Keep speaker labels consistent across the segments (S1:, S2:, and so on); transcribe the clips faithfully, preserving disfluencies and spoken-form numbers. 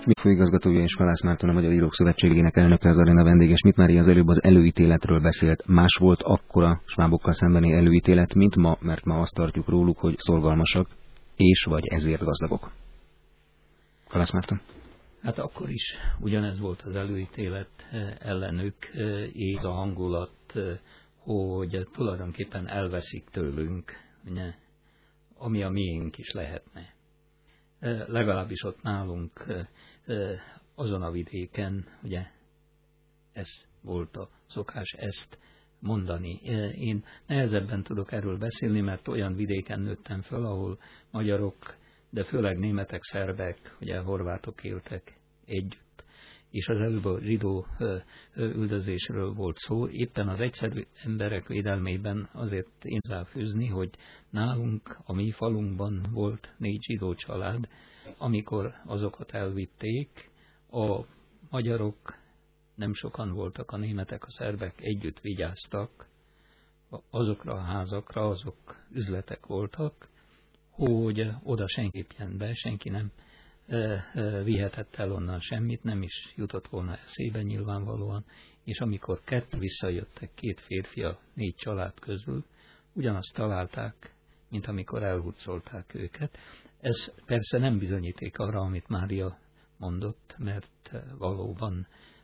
S1: főigazgatója és Kalász Márton, a Magyar Írók Szövetségének elnöke, az aréna vendége. Schmidt Mária az előbb az előítéletről beszélt. Más volt akkor a svábokkal szembeni előítélet, mint ma, mert ma azt tartjuk róluk, hogy szorgalmasak, és vagy ezért gazdagok. Kalász Márton.
S2: Hát akkor is ugyanez volt az előítélet ellenük, és a hangulat, hogy tulajdonképpen elveszik tőlünk, ugye, ami a miénk is lehetne. Legalábbis ott nálunk azon a vidéken, ugye, ez volt a szokás ezt mondani. Én nehezebben tudok erről beszélni, mert olyan vidéken nőttem föl, ahol magyarok, de főleg németek, szerbek, ugye horvátok éltek együtt. És az előbb a zsidó üldözésről volt szó, éppen az egyszerű emberek védelmében azért én fűzni, hogy nálunk, a mi falunkban volt négy zsidó család, amikor azokat elvitték, a magyarok, nem sokan voltak, a németek, a szerbek együtt vigyáztak azokra a házakra, azok üzletek voltak, hogy oda senki be, senki nem vihetett el onnan semmit, nem is jutott volna eszébe nyilvánvalóan, és amikor kettő visszajöttek, két férfi a négy család közül, ugyanazt találták, mint amikor elhurcolták őket. Ez persze nem bizonyíték arra, amit Mária mondott, mert valóban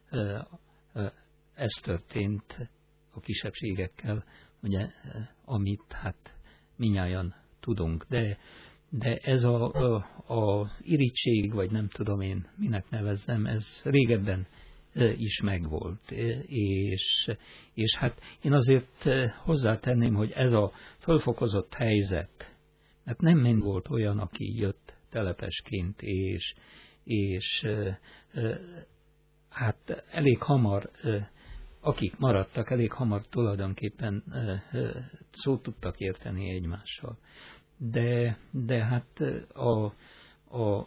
S2: ez történt a kisebbségekkel, ugye, amit hát minnyáján tudunk, de De ez a, a, a irigység, vagy nem tudom én minek nevezzem, ez régebben is megvolt. És, és hát én azért hozzátenném, hogy ez a fölfokozott helyzet, mert nem mind volt olyan, aki jött telepesként, és, és hát elég hamar, akik maradtak, elég hamar tulajdonképpen szót tudtak érteni egymással. De, de hát a, a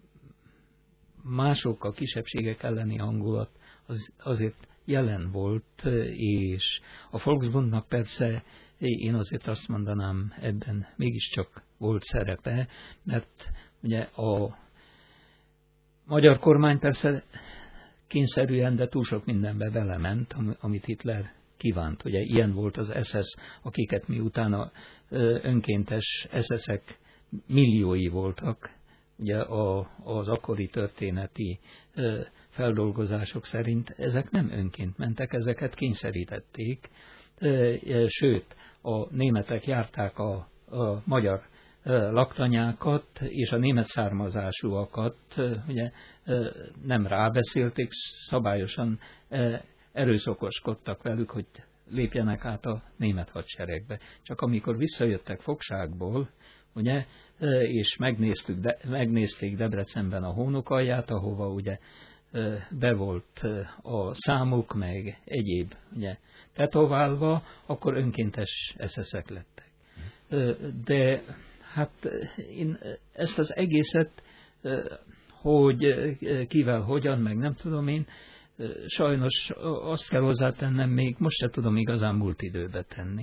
S2: mások, a kisebbségek elleni hangulat az, azért jelen volt, és a Volksbundnak persze én azért azt mondanám, ebben mégiscsak volt szerepe, mert ugye a magyar kormány persze kényszerűen, de túl sok mindenbe belement, amit Hitler kívánt. Ugye ilyen volt az es es, akiket mi utána önkéntes es esek milliói voltak, ugye a, az akkori történeti feldolgozások szerint ezek nem önként mentek, ezeket kényszerítették, sőt, a németek járták a, a magyar laktanyákat, és a német származásúakat ugye nem rábeszélték, szabályosan erőszakoskodtak velük, hogy lépjenek át a német hadseregbe. Csak amikor visszajöttek fogságból, ugye, és megnéztük, de, megnézték Debrecenben a Hónokalját, ahova ugye be volt a számuk, meg egyéb ugye, tetoválva, akkor önkéntes es eszek lettek. De hát én ezt az egészet, hogy kivel, hogyan, meg nem tudom én, sajnos azt kell hozzátennem, még most se tudom igazán múlt időbe tenni.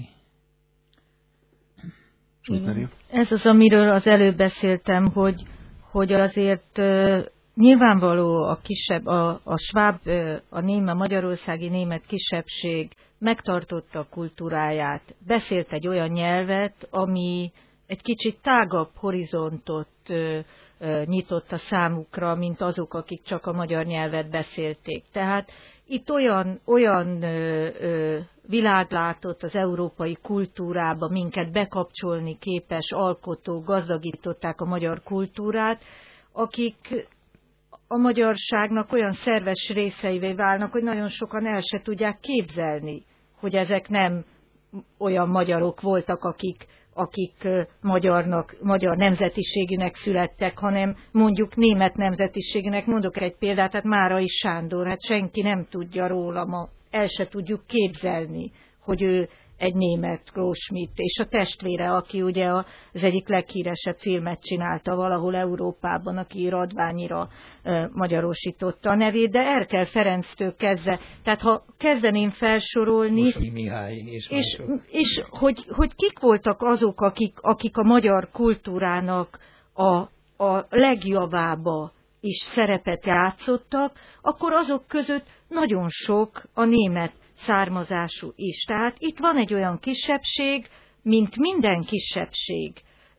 S3: Ez az, amiről az előbb beszéltem, hogy, hogy azért uh, nyilvánvaló a kisebb, a, a sváb, uh, a német, magyarországi német kisebbség megtartotta a kultúráját, beszélt egy olyan nyelvet, ami egy kicsit tágabb horizontot ö, ö, nyitott a számukra, mint azok, akik csak a magyar nyelvet beszélték. Tehát itt olyan, olyan ö, ö, világlátott az európai kultúrába, minket bekapcsolni képes alkotók gazdagították a magyar kultúrát, akik a magyarságnak olyan szerves részeivé válnak, hogy nagyon sokan el se tudják képzelni, hogy ezek nem olyan magyarok voltak, akik akik magyarnak, magyar nemzetiségűnek születtek, hanem mondjuk német nemzetiségűnek. Mondok egy példát, hát Márai Sándor, hát senki nem tudja róla, ma el se tudjuk képzelni, hogy ő egy német Schmidt, és a testvére, aki ugye az egyik leghíresebb filmet csinálta valahol Európában, aki Radványira e, magyarosította a nevét, de Erkel Ferenctől kezdve, tehát ha kezdeném felsorolni,
S2: Mihály és,
S3: és, és hogy, hogy kik voltak azok, akik, akik a magyar kultúrának a, a legjavába is szerepet játszottak, akkor azok között nagyon sok a német származású is. Tehát itt van egy olyan kisebbség, mint minden kisebbség,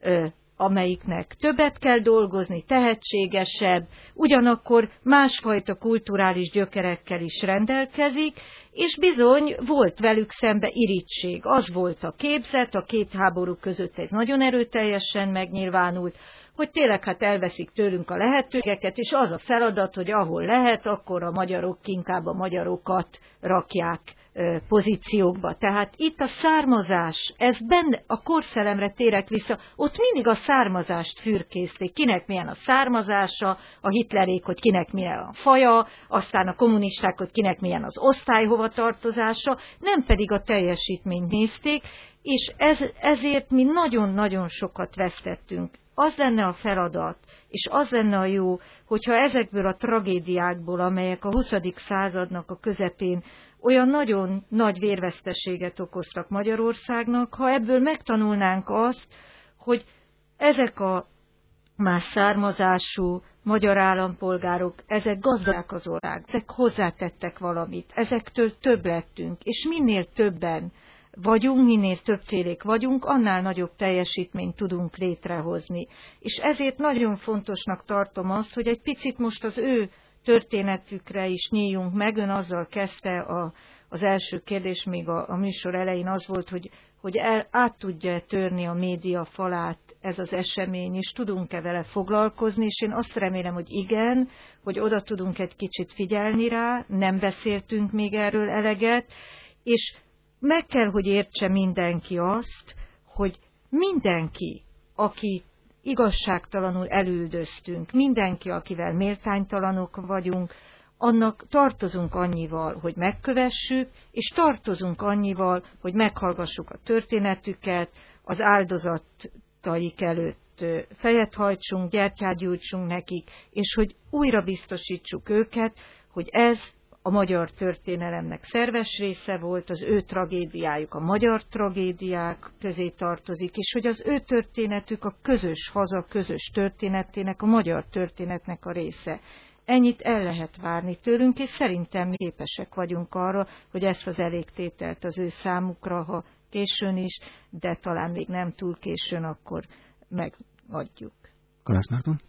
S3: amelyiknek többet kell dolgozni, tehetségesebb, ugyanakkor másfajta kulturális gyökerekkel is rendelkezik, és bizony volt velük szembe irigység. Az volt a képzet, a két háború között ez nagyon erőteljesen megnyilvánult, hogy tényleg hát elveszik tőlünk a lehetőségeket, és az a feladat, hogy ahol lehet, akkor a magyarok inkább a magyarokat rakják pozíciókba. Tehát itt a származás, ez benne, a korszellemre térek vissza, ott mindig a származást fürkészték, kinek milyen a származása, a hitlerék, hogy kinek milyen a faja, aztán a kommunisták, hogy kinek milyen az osztályhovatartozása, nem pedig a teljesítményt nézték, és ez, ezért mi nagyon-nagyon sokat vesztettünk. Az lenne a feladat, és az lenne a jó, hogyha ezekből a tragédiákból, amelyek a huszadik századnak a közepén olyan nagyon nagy vérveszteséget okoztak Magyarországnak, ha ebből megtanulnánk azt, hogy ezek a más származású magyar állampolgárok, ezek gazdák az ország, ezek hozzátettek valamit, ezektől több lettünk, és minél többen vagyunk, minél többfélék vagyunk, annál nagyobb teljesítményt tudunk létrehozni. És ezért nagyon fontosnak tartom azt, hogy egy picit most az ő történetükre is nyíljunk meg. Ön azzal kezdte a, az első kérdés, még a, a műsor elején az volt, hogy, hogy el, át tudja törni a média falát ez az esemény, és tudunk-e vele foglalkozni, és én azt remélem, hogy igen, hogy oda tudunk egy kicsit figyelni rá, nem beszéltünk még erről eleget, és meg kell, hogy értse mindenki azt, hogy mindenki, aki igazságtalanul elüldöztünk, mindenki, akivel méltánytalanok vagyunk, annak tartozunk annyival, hogy megkövessük, és tartozunk annyival, hogy meghallgassuk a történetüket, az áldozataik előtt fejet hajtsunk, gyertyát gyújtsunk nekik, és hogy újra biztosítsuk őket, hogy ez a magyar történelemnek szerves része volt, az ő tragédiájuk a magyar tragédiák közé tartozik, és hogy az ő történetük a közös haza, közös történetének, a magyar történetnek a része. Ennyit el lehet várni tőlünk, és szerintem mi képesek vagyunk arra, hogy ezt az elégtételt az ő számukra, ha későn is, de talán még nem túl későn, akkor megadjuk.
S1: Kalász Márton?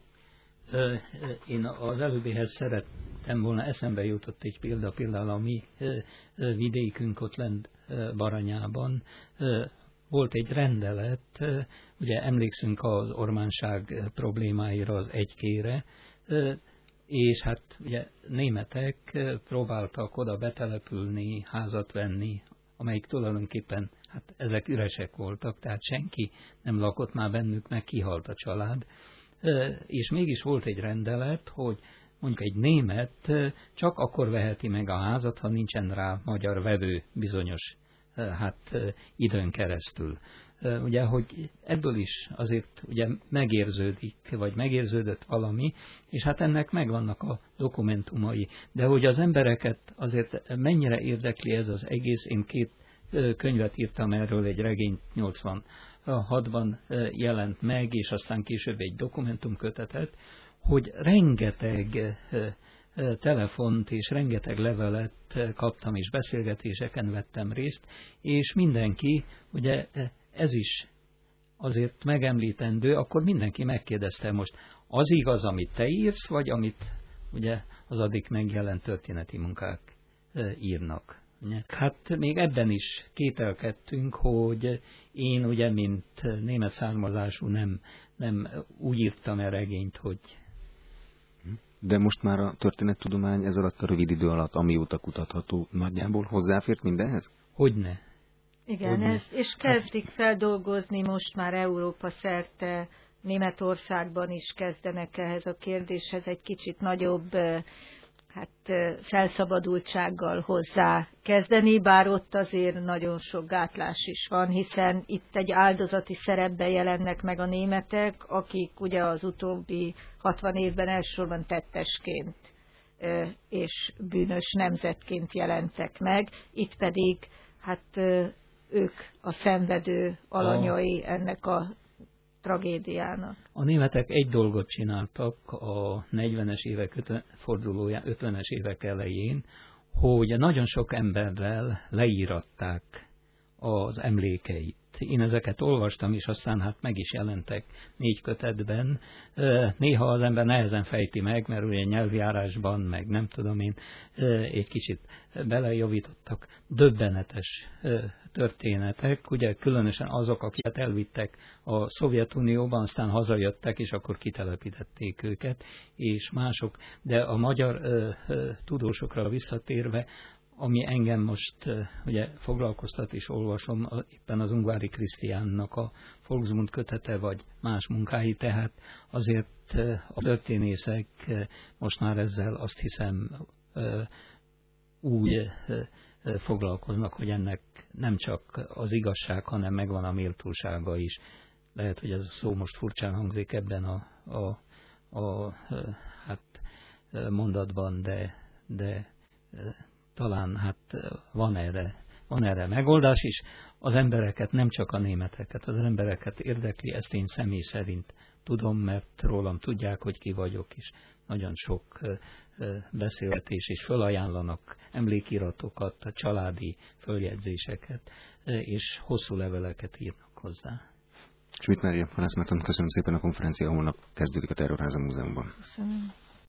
S2: Én az előbbihez szerettem volna, eszembe jutott egy példa, például a mi vidékünk ott lent Baranyában volt egy rendelet, ugye emlékszünk az ormánság problémáira, az egykére, és hát ugye németek próbáltak oda betelepülni, házat venni, amelyik tulajdonképpen, hát ezek üresek voltak, tehát senki nem lakott már bennük, meg kihalt a család, és mégis volt egy rendelet, hogy mondjuk egy német csak akkor veheti meg a házat, ha nincsen rá magyar vevő bizonyos hát, időn keresztül. Ugye, hogy ebből is azért ugye megérződik, vagy megérződött valami, és hát ennek megvannak a dokumentumai. De hogy az embereket azért mennyire érdekli ez az egész, én két könyvet írtam erről, egy regényt nyolcvanhatban jelent meg, és aztán később egy dokumentumkötetet, hogy rengeteg telefont és rengeteg levelet kaptam, és beszélgetéseken vettem részt, és mindenki, ugye ez is azért megemlítendő, akkor mindenki megkérdezte most, az igaz, amit te írsz, vagy amit ugye az addig megjelent történeti munkák írnak. Hát még ebben is kételkedtünk, hogy én ugye, mint német származású nem, nem úgy írtam el regényt, hogy...
S1: De most már a történettudomány ez alatt a rövid idő alatt, amióta kutatható, nagyjából hozzáfért mindenhez?
S2: Hogyne.
S3: Igen,
S2: Hogyne.
S3: Ez, és kezdik feldolgozni most már Európa szerte, Németországban is kezdenek ehhez a kérdéshez egy kicsit nagyobb hát, felszabadultsággal hozzá kezdeni, bár ott azért nagyon sok gátlás is van, hiszen itt egy áldozati szerepben jelennek meg a németek, akik ugye az utóbbi hatvan évben elsősorban tettesként és bűnös nemzetként jelentek meg, itt pedig hát ők a szenvedő alanyai ennek a tragédiának.
S2: A németek egy dolgot csináltak a negyvenes évek fordulóján, ötvenes évek elején, hogy nagyon sok emberrel leíratták az emlékeit. Én ezeket olvastam, és aztán hát meg is jelentek négy kötetben. Néha az ember nehezen fejti meg, mert ugye nyelvjárásban, meg nem tudom én, egy kicsit belejavítottak. Döbbenetes történetek, ugye különösen azok, akiket elvittek a Szovjetunióban, aztán hazajöttek, és akkor kitelepítették őket, és mások. De a magyar tudósokra visszatérve, ami engem most ugye foglalkoztat és olvasom, éppen az Ungvári Krisztiánnak a Volksmund kötete, vagy más munkái, tehát azért a történészek most már ezzel azt hiszem úgy foglalkoznak, hogy ennek nem csak az igazság, hanem megvan a méltósága is. Lehet, hogy ez a szó most furcsán hangzik ebben a, a, a hát mondatban, de, de talán hát van erre, van erre megoldás is. Az embereket, nem csak a németeket, az embereket érdekli, ezt én személy szerint tudom, mert rólam tudják, hogy ki vagyok, és nagyon sok beszélgetés, és fölajánlanak emlékiratokat, családi följegyzéseket, és hosszú leveleket írnak hozzá.
S1: Schmidt Mária, Halász Márton, köszönöm szépen a konferencia, holnap kezdődik a Terrorháza Múzeumban.
S3: Köszönöm.